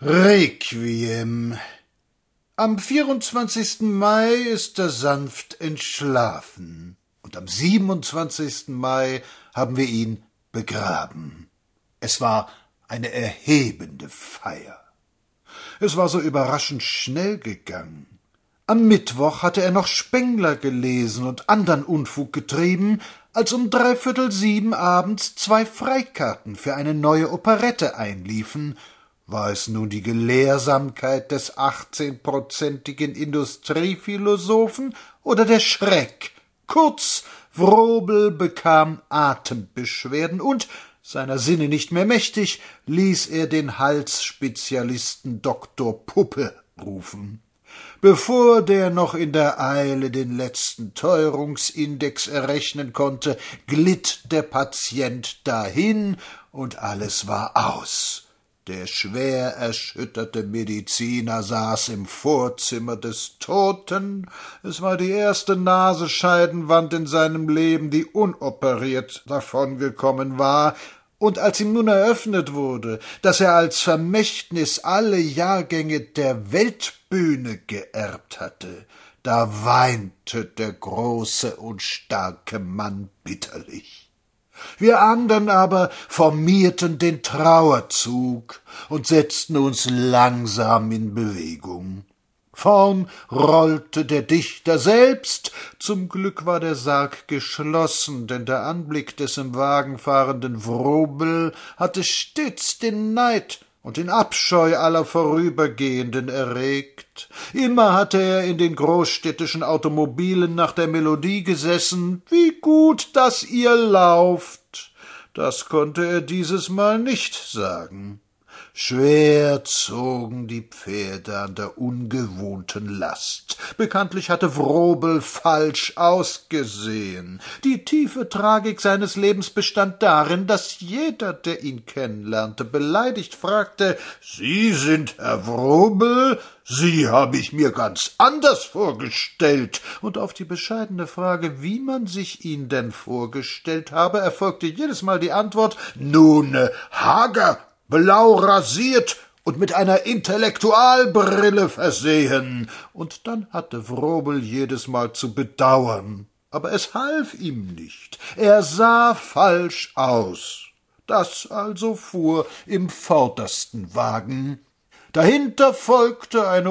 Requiem. Am 24. Mai ist er sanft entschlafen, und am 27. Mai haben wir ihn begraben. Es war eine erhebende Feier. Es war so überraschend schnell gegangen. Am Mittwoch hatte er noch Spengler gelesen und andern Unfug getrieben, als um 6:45 abends 2 Freikarten für eine neue Operette einliefen. War es nun die Gelehrsamkeit des 18-prozentigen Industriephilosophen oder der Schreck? Kurz, Wrobel bekam Atembeschwerden und, seiner Sinne nicht mehr mächtig, ließ er den Halsspezialisten Dr. Puppe rufen. Bevor der noch in der Eile den letzten Teuerungsindex errechnen konnte, glitt der Patient dahin und alles war aus. Der schwer erschütterte Mediziner saß im Vorzimmer des Toten. Es war die erste Nasenscheidenwand in seinem Leben, die unoperiert davongekommen war, und als ihm nun eröffnet wurde, dass er als Vermächtnis alle Jahrgänge der Weltbühne geerbt hatte, da weinte der große und starke Mann bitterlich. Wir andern aber formierten den Trauerzug und setzten uns langsam in Bewegung. Vorn rollte der Dichter selbst. Zum Glück war der Sarg geschlossen, denn der Anblick des im Wagen fahrenden Wrobel hatte stets den Neid und den Abscheu aller Vorübergehenden erregt. Immer hatte er in den großstädtischen Automobilen nach der Melodie gesessen: »Wie gut, dass ihr lauft!« Das konnte er dieses Mal nicht sagen. Schwer zogen die Pferde an der ungewohnten Last. Bekanntlich hatte Wrobel falsch ausgesehen. Die tiefe Tragik seines Lebens bestand darin, dass jeder, der ihn kennenlernte, beleidigt fragte: »Sie sind Herr Wrobel? Sie habe ich mir ganz anders vorgestellt.« Und auf die bescheidene Frage, wie man sich ihn denn vorgestellt habe, erfolgte jedes Mal die Antwort: »Nun, hager, blau rasiert und mit einer Intellektualbrille versehen.« Und dann hatte Wrobel jedes Mal zu bedauern. Aber es half ihm nicht. Er sah falsch aus. Das also fuhr im vordersten Wagen. Dahinter folgte eine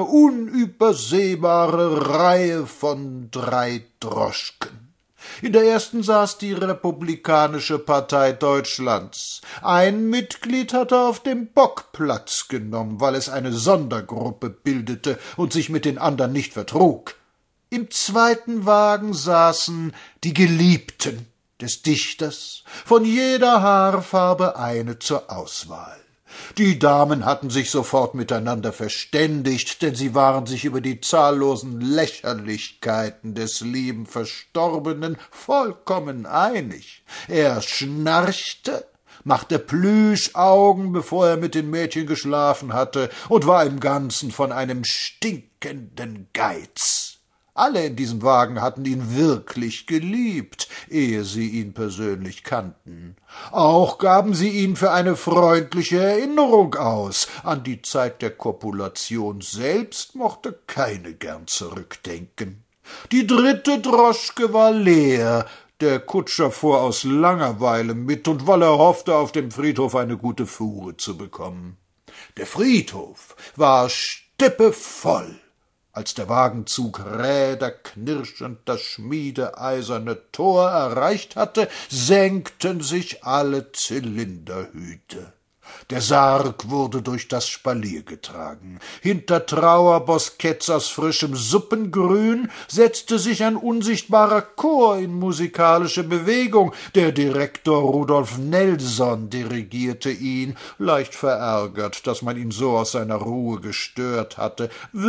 unübersehbare Reihe von 3 Droschken. In der ersten saß die Republikanische Partei Deutschlands. Ein Mitglied hatte auf dem Bock Platz genommen, weil es eine Sondergruppe bildete und sich mit den anderen nicht vertrug. Im zweiten Wagen saßen die Geliebten des Dichters, von jeder Haarfarbe eine zur Auswahl. Die Damen hatten sich sofort miteinander verständigt, denn sie waren sich über die zahllosen Lächerlichkeiten des lieben Verstorbenen vollkommen einig. Er schnarchte, machte Plüschaugen, bevor er mit den Mädchen geschlafen hatte, und war im Ganzen von einem stinkenden Geiz. Alle in diesem Wagen hatten ihn wirklich geliebt, ehe sie ihn persönlich kannten. Auch gaben sie ihn für eine freundliche Erinnerung aus. An die Zeit der Kopulation selbst mochte keine gern zurückdenken. Die 3. Droschke war leer. Der Kutscher fuhr aus Langeweile mit und weil er hoffte, auf dem Friedhof eine gute Fuhre zu bekommen. Der Friedhof war stippevoll. Als der Wagenzug räderknirschend das schmiedeeiserne Tor erreicht hatte, senkten sich alle Zylinderhüte. Der Sarg wurde durch das Spalier getragen. Hinter Trauerbosquets aus frischem Suppengrün setzte sich ein unsichtbarer Chor in musikalische Bewegung. Der Direktor Rudolf Nelson dirigierte ihn, leicht verärgert, dass man ihn so aus seiner Ruhe gestört hatte,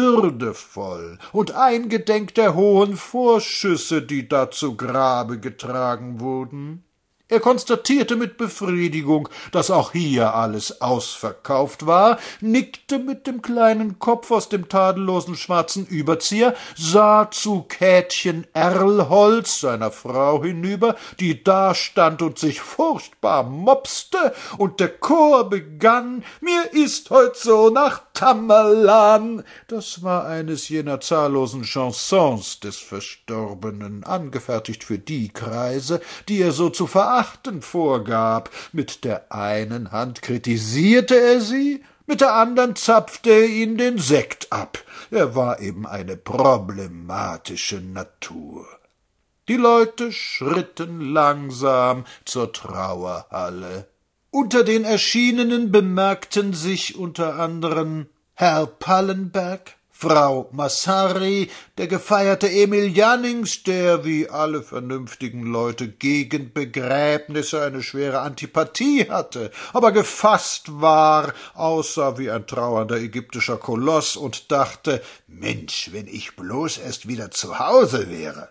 würdevoll und eingedenk der hohen Vorschüsse, die da zu Grabe getragen wurden. Er konstatierte mit Befriedigung, dass auch hier alles ausverkauft war, nickte mit dem kleinen Kopf aus dem tadellosen schwarzen Überzieher, sah zu Käthchen Erlholz, seiner Frau, hinüber, die dastand und sich furchtbar mopste, und der Chor begann: »Mir ist heut so nach Tamerlan, das war eines jener zahllosen Chansons des Verstorbenen, angefertigt für die Kreise, die er so zu verachten vorgab. Mit der einen Hand kritisierte er sie, mit der anderen zapfte er ihnen den Sekt ab. Er war eben eine problematische Natur. Die Leute schritten langsam zur Trauerhalle. Unter den Erschienenen bemerkten sich unter anderen Herr Pallenberg, Frau Massari, der gefeierte Emil Jannings, der, wie alle vernünftigen Leute, gegen Begräbnisse eine schwere Antipathie hatte, aber gefasst war, aussah wie ein trauernder ägyptischer Koloss und dachte, Mensch, wenn ich bloß erst wieder zu Hause wäre.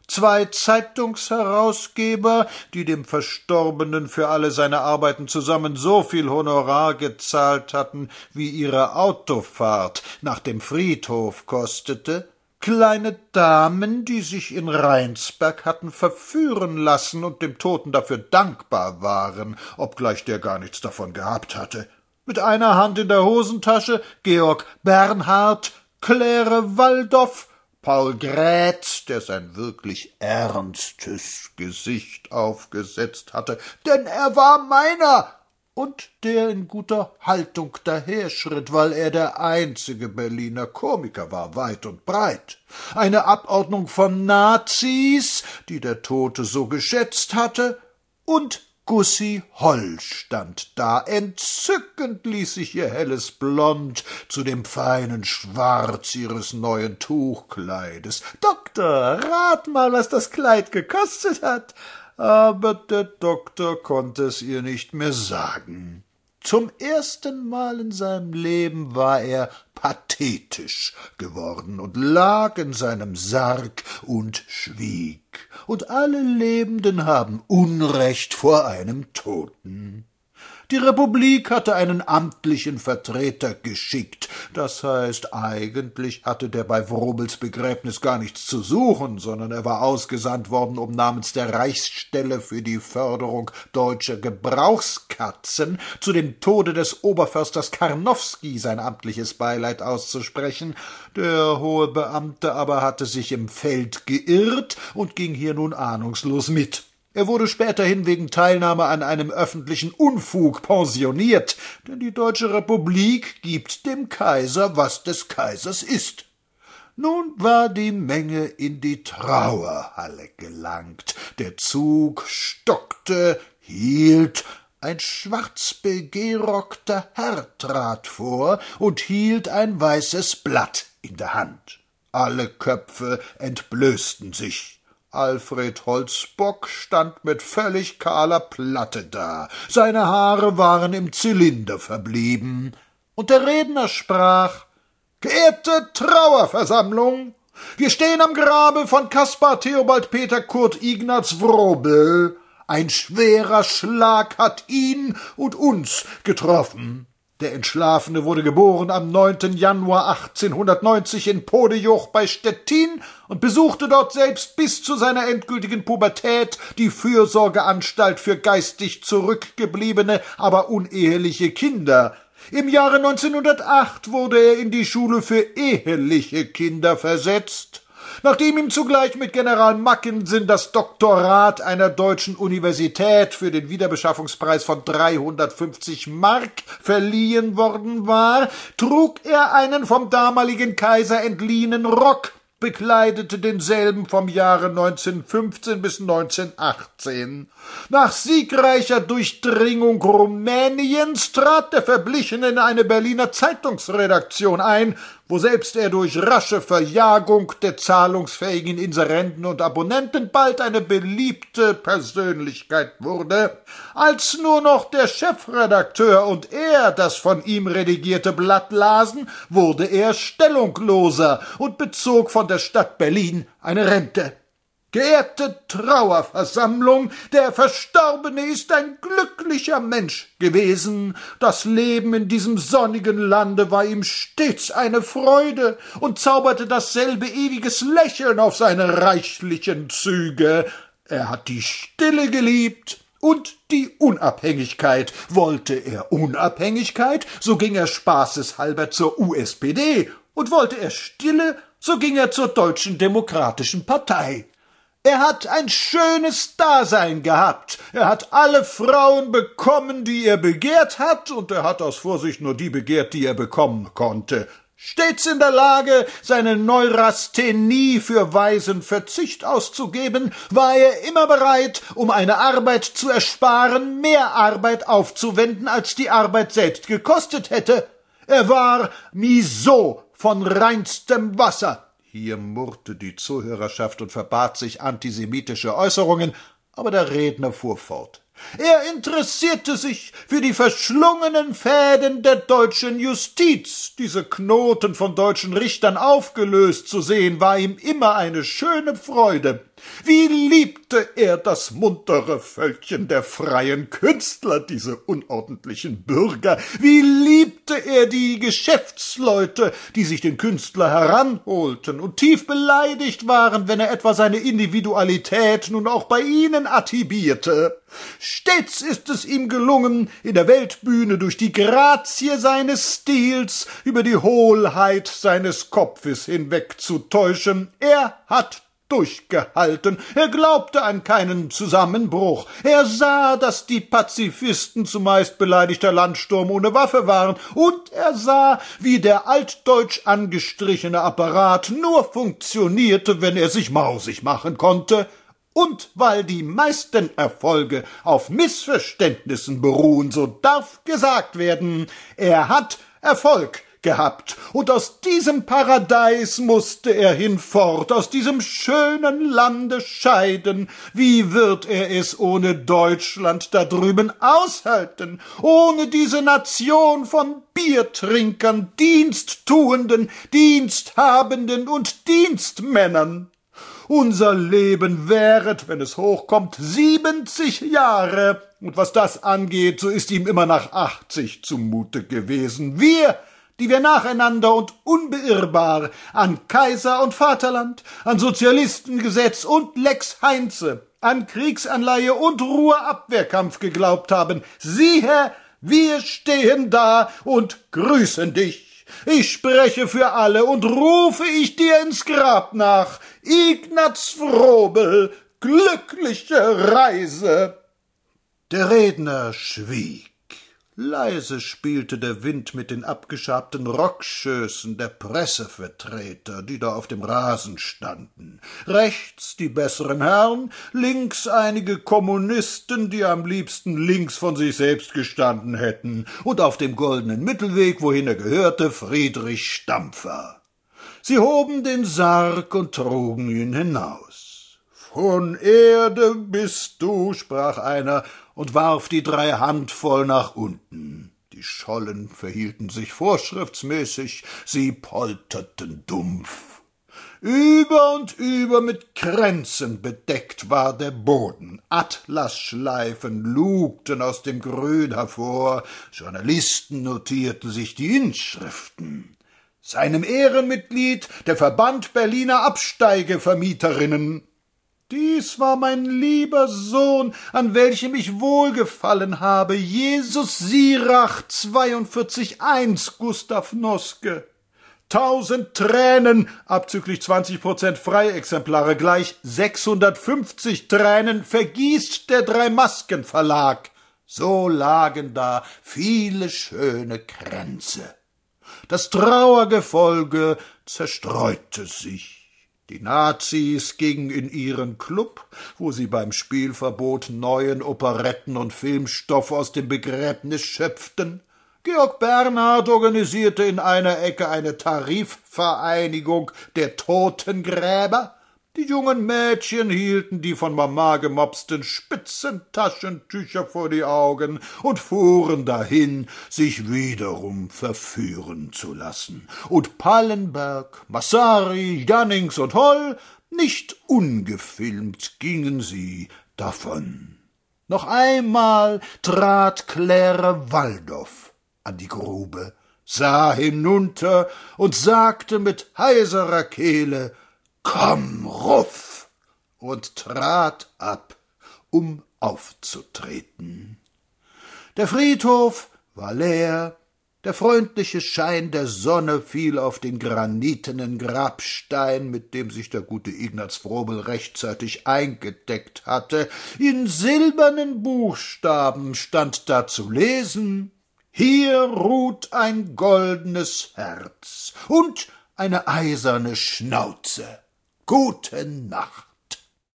2 Zeitungsherausgeber, die dem Verstorbenen für alle seine Arbeiten zusammen so viel Honorar gezahlt hatten, wie ihre Autofahrt nach dem Friedhof kostete, kleine Damen, die sich in Rheinsberg hatten verführen lassen und dem Toten dafür dankbar waren, obgleich der gar nichts davon gehabt hatte. Mit einer Hand in der Hosentasche Georg Bernhard, Claire Waldoff, Paul Grätz, der sein wirklich ernstes Gesicht aufgesetzt hatte, denn er war meiner, und der in guter Haltung daherschritt, weil er der einzige Berliner Komiker war, weit und breit. Eine Abordnung von Nazis, die der Tote so geschätzt hatte, und Gussi Holl stand da. Entzückend ließ sich ihr helles Blond zu dem feinen Schwarz ihres neuen Tuchkleides. »Doktor, rat mal, was das Kleid gekostet hat!« Aber der Doktor konnte es ihr nicht mehr sagen. Zum ersten Mal in seinem Leben war er pathetisch geworden und lag in seinem Sarg und schwieg. Und alle Lebenden haben Unrecht vor einem Toten. Die Republik hatte einen amtlichen Vertreter geschickt. Das heißt, eigentlich hatte der bei Wrobels Begräbnis gar nichts zu suchen, sondern er war ausgesandt worden, um namens der Reichsstelle für die Förderung deutscher Gebrauchskatzen zu dem Tode des Oberförsters Karnowski sein amtliches Beileid auszusprechen. Der hohe Beamte aber hatte sich im Feld geirrt und ging hier nun ahnungslos mit. Er wurde späterhin wegen Teilnahme an einem öffentlichen Unfug pensioniert, denn die Deutsche Republik gibt dem Kaiser, was des Kaisers ist. Nun war die Menge in die Trauerhalle gelangt. Der Zug stockte, hielt. Ein schwarz begerockter Herr trat vor und hielt ein weißes Blatt in der Hand. Alle Köpfe entblößten sich. Alfred Holzbock stand mit völlig kahler Platte da. Seine Haare waren im Zylinder verblieben. Und der Redner sprach: »Geehrte Trauerversammlung, wir stehen am Grabe von Caspar Theobald Peter Kurt Ignaz Wrobel. Ein schwerer Schlag hat ihn und uns getroffen. Der Entschlafene wurde geboren am 9. Januar 1890 in Podejoch bei Stettin und besuchte dort selbst bis zu seiner endgültigen Pubertät die Fürsorgeanstalt für geistig zurückgebliebene, aber uneheliche Kinder. Im Jahre 1908 wurde er in die Schule für eheliche Kinder versetzt. Nachdem ihm zugleich mit General Mackensen das Doktorat einer deutschen Universität für den Wiederbeschaffungspreis von 350 Mark verliehen worden war, trug er einen vom damaligen Kaiser entliehenen Rock, bekleidete denselben vom Jahre 1915 bis 1918. Nach siegreicher Durchdringung Rumäniens trat der Verblichene in eine Berliner Zeitungsredaktion ein, wo selbst er durch rasche Verjagung der zahlungsfähigen Inserenten und Abonnenten bald eine beliebte Persönlichkeit wurde. Als nur noch der Chefredakteur und er das von ihm redigierte Blatt lasen, wurde er stellungloser und bezog von der Stadt Berlin eine Rente. »Geehrte Trauerversammlung, der Verstorbene ist ein glücklicher Mensch gewesen. Das Leben in diesem sonnigen Lande war ihm stets eine Freude und zauberte dasselbe ewiges Lächeln auf seine reichlichen Züge. Er hat die Stille geliebt Und die Unabhängigkeit. Wollte er Unabhängigkeit, so ging er spaßeshalber zur USPD, und wollte er Stille, so ging er zur Deutschen Demokratischen Partei. Er hat ein schönes Dasein gehabt, er hat alle Frauen bekommen, die er begehrt hat, und er hat aus Vorsicht nur die begehrt, die er bekommen konnte. Stets in der Lage, seine Neurasthenie für weisen Verzicht auszugeben, war er immer bereit, um eine Arbeit zu ersparen, mehr Arbeit aufzuwenden, als die Arbeit selbst gekostet hätte. Er war Miso von reinstem Wasser. Hier murrte die Zuhörerschaft und verbat sich antisemitische Äußerungen, aber der Redner fuhr fort. Er interessierte sich für die verschlungenen Fäden der deutschen Justiz. Diese Knoten von deutschen Richtern aufgelöst zu sehen, war ihm immer eine schöne Freude. Wie liebte er das muntere Völkchen der freien Künstler, diese unordentlichen Bürger! Wie liebte er die Geschäftsleute, die sich den Künstler heranholten und tief beleidigt waren, wenn er etwa seine Individualität nun auch bei ihnen attibierte. Stets ist es ihm gelungen, in der Weltbühne durch die Grazie seines Stils über die Hohlheit seines Kopfes hinwegzutäuschen. Er hat durchgehalten, er glaubte an keinen Zusammenbruch, er sah, dass die Pazifisten zumeist beleidigter Landsturm ohne Waffe waren, und er sah, wie der altdeutsch angestrichene Apparat nur funktionierte, wenn er sich mausig machen konnte. Und weil die meisten Erfolge auf Missverständnissen beruhen, so darf gesagt werden, er hat Erfolg gehabt, und aus diesem Paradies musste er hinfort, aus diesem schönen Lande scheiden. Wie wird er es ohne Deutschland da drüben aushalten, ohne diese Nation von Biertrinkern, Diensttuenden, Diensthabenden und Dienstmännern? Unser Leben währet, wenn es hochkommt, 70 Jahre, und was das angeht, so ist ihm immer nach 80 zumute gewesen. Wir, die wir nacheinander und unbeirrbar an Kaiser und Vaterland, an Sozialistengesetz und Lex Heinze, an Kriegsanleihe und Ruhrabwehrkampf geglaubt haben, siehe, wir stehen da und grüßen dich. Ich spreche für alle und rufe ich dir ins Grab nach, Ignaz Frobel, glückliche Reise. Der Redner schwieg. Leise spielte der Wind mit den abgeschabten Rockschößen der Pressevertreter, die da auf dem Rasen standen. Rechts die besseren Herren, links einige Kommunisten, die am liebsten links von sich selbst gestanden hätten, und auf dem goldenen Mittelweg, wohin er gehörte, Friedrich Stampfer. Sie hoben den Sarg und trugen ihn hinaus. »Von Erde bist du«, sprach einer und warf die 3 Handvoll nach unten. Die Schollen verhielten sich vorschriftsmäßig, sie polterten dumpf. Über und über mit Kränzen bedeckt war der Boden. Atlasschleifen lugten aus dem Grün hervor, Journalisten notierten sich die Inschriften. Seinem Ehrenmitglied der Verband Berliner Absteigevermieterinnen. Dies war mein lieber Sohn, an welchem ich wohlgefallen habe, Jesus Sirach 42,1, Gustav Noske. 1000 Tränen, abzüglich 20% Freiexemplare, gleich 650 Tränen vergießt der Drei-Masken-Verlag. So lagen da viele schöne Kränze. Das Trauergefolge zerstreute sich. Die Nazis gingen in ihren Club, wo sie beim Spielverbot neuen Operetten und Filmstoff aus dem Begräbnis schöpften. Georg Bernhard organisierte in einer Ecke eine Tarifvereinigung der Totengräber. Die jungen Mädchen hielten die von Mama gemopsten Spitzentaschentücher vor die Augen und fuhren dahin, sich wiederum verführen zu lassen. Und Pallenberg, Massari, Jannings und Holl, nicht ungefilmt gingen sie davon. Noch einmal trat Claire Waldoff an die Grube, sah hinunter und sagte mit heiserer Kehle: »Komm, Ruff!« und trat ab, um aufzutreten. Der Friedhof war leer, der freundliche Schein der Sonne fiel auf den granitenen Grabstein, mit dem sich der gute Ignaz Vrobel rechtzeitig eingedeckt hatte. In silbernen Buchstaben stand da zu lesen: »Hier ruht ein goldenes Herz und eine eiserne Schnauze. Gute Nacht.«